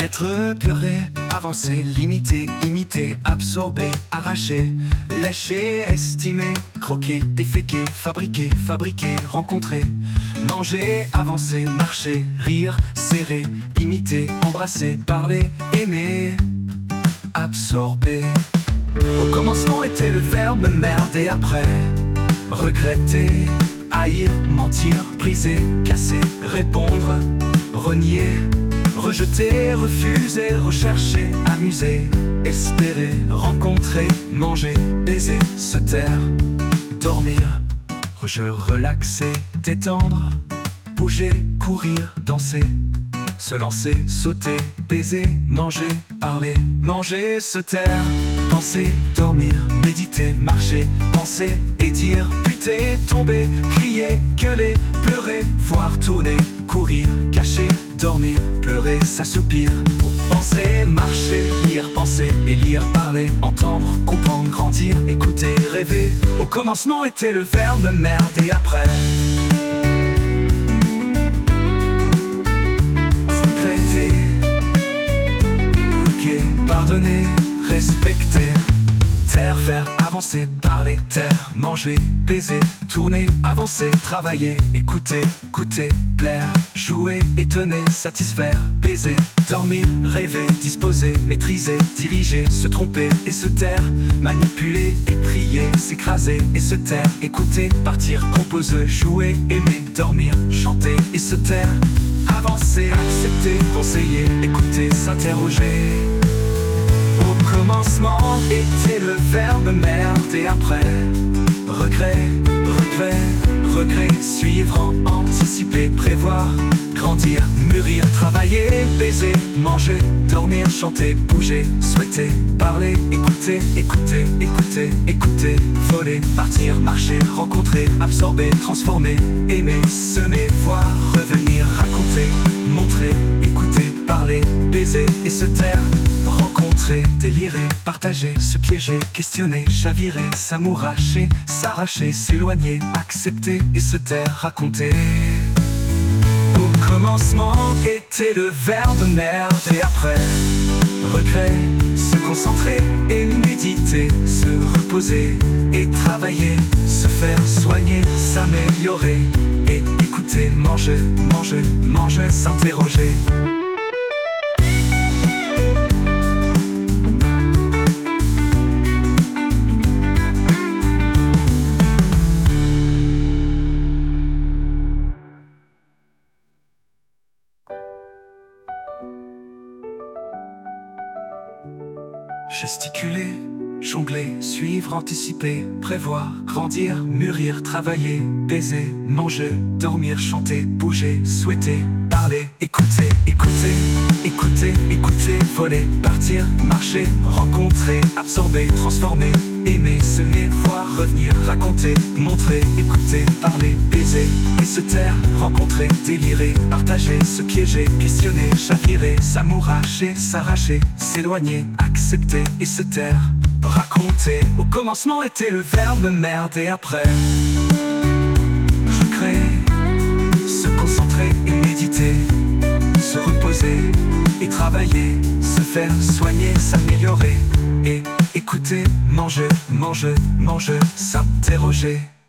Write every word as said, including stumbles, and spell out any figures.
Être, pleurer, avancer, limiter, imiter, absorber, arracher, lécher, estimer, croquer, déféquer, fabriquer, fabriquer, rencontrer, manger, avancer, marcher, rire, serrer, imiter, embrasser, parler, aimer, absorber. Au commencement était le verbe merder, après regretter, haïr, mentir, briser, casser, répondre, renier, rejeter, refuser, rechercher, amuser, espérer, rencontrer, manger, baiser, se taire, dormir, je relaxer, détendre, bouger, courir, danser, se lancer, sauter, baiser, manger, parler, manger, se taire, penser, dormir, méditer, marcher, penser et dire, buter, tomber, crier, gueuler, pleurer, voir tourner, courir, cacher, dormir, pleurer, s'assoupir, penser, marcher, lire, penser et lire, parler, entendre, comprendre, grandir, écouter, rêver. Au commencement était le verbe merder, après regretter, pardonner, respecter, taire, faire, avancer, parler, taire, manger, baiser, tourner, avancer, travailler, écouter, goûter, plaire, jouer, étonner, satisfaire, baiser, dormir, rêver, disposer, maîtriser, diriger, se tromper et se taire, manipuler et prier, s'écraser et se taire, écouter, partir, composer, jouer, aimer, dormir, chanter et se taire, avancer, accepter, conseiller, écouter, s'interroger. Au commencement était le verbe merder, après regret, regret, regret, suivre, anticiper, prévoir, grandir, mûrir, travailler, baiser, manger, dormir, chanter, bouger, souhaiter, parler, écouter, écouter, écouter, écouter, voler, partir, marcher, rencontrer, absorber, transformer, aimer, semer, voir, revenir, raconter, montrer, écouter, parler, baiser et se taire, rencontrer, délirer, partager, se piéger, questionner, chavirer, s'amouracher, s'arracher, s'éloigner, accepter et se taire, raconter. Au commencement était le verbe merder, après regret, se concentrer et méditer, se reposer et travailler, se faire soigner, s'améliorer et écouter, manger, manger, manger, s'interroger. Gesticuler, jongler, suivre, anticiper, prévoir, grandir, mûrir, travailler, baiser, manger, dormir, chanter, bouger, souhaiter, parler, écouter, écouter, écouter, écouter, voler, partir, marcher, rencontrer, absorber, transformer, aimer, semer, voir, revenir, raconter, montrer, écouter, parler, baiser et se taire, rencontrer, délirer, partager, se piéger, questionner, chavirer, s'amouracher, s'arracher, s'éloigner, accepter et se taire, raconter. Au commencement était le verbe merder, après regret, se concentrer et méditer, se reposer et travailler, se faire soigner, s'améliorer et écouter, manger, manger, manger, s'interroger.